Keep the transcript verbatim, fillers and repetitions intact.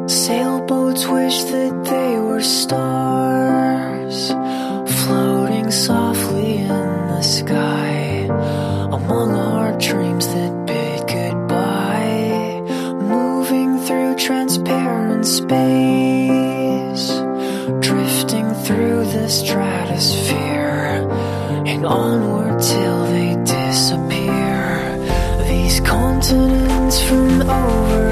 Sailboats wish that they were stars, floating softly in the sky, among our dreams that bid goodbye, moving through transparent space, drifting through the stratosphere, and onward till they disappear. These continents from over